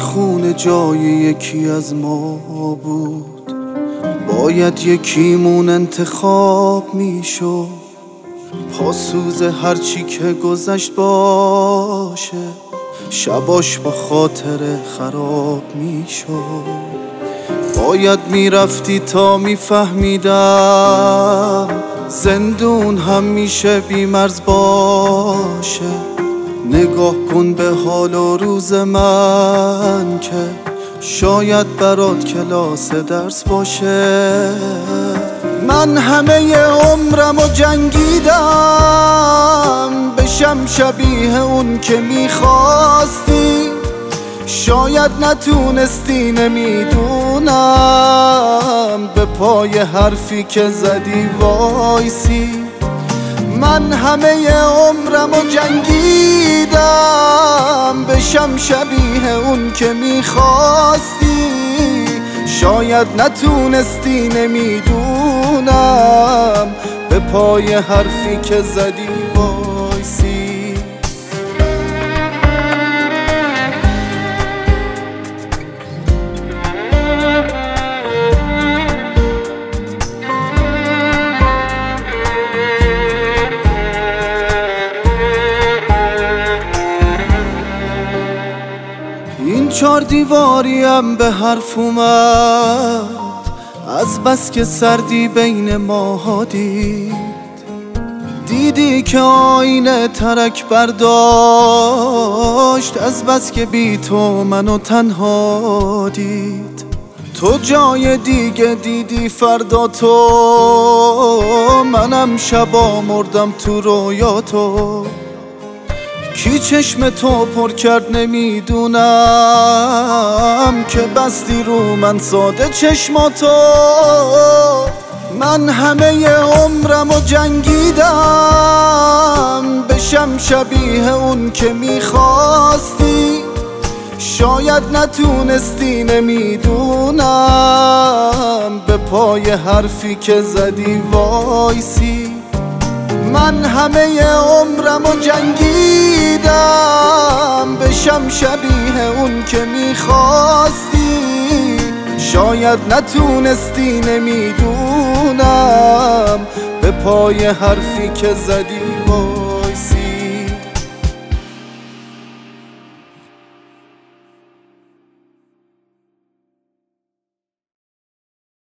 خونه جای یکی از ما بود، باید یکیمون انتخاب میشد. پاسوز هرچی که گذشت باشه، شباش با خاطر خراب میشد. باید میرفتی تا میفهمیدم زندون همیشه بی‌مرز باشه. نگاه کن به حال و روز من که شاید برات کلاس درس باشه. من همه عمرمو جنگیدم بشم شبیه اون که میخواستی. شاید نتونستی، نمیدونم، به پای حرفی که زدی وایسی. من همه عمرمو جنگیدم بشم شبیه اون که میخواستی. شاید نتونستی، نمیدونم، به پای حرفی که زدی وایسی. این 4 دیواریم به حرف اومد از بس که سردی بین ماها دیدی که آینه ترک برداشت از بس که بی تو منو تنها دید. تو جای دیگه دیدی فردا تو، منم شبا مردم تو رویا تو. کی چشم تو پر کرد نمیدونم که بستی رو من ساده چشماتو. من همه عمرمو جنگیدم بشم شبیه اون که میخواستی. شاید نتونستی، نمیدونم، به پای حرفی که زدی وایسی. من همه عمرمو جنگیدم بشم شبیه اون که میخواستی. شاید نتونستی، نمیدونم، به پای حرفی که زدی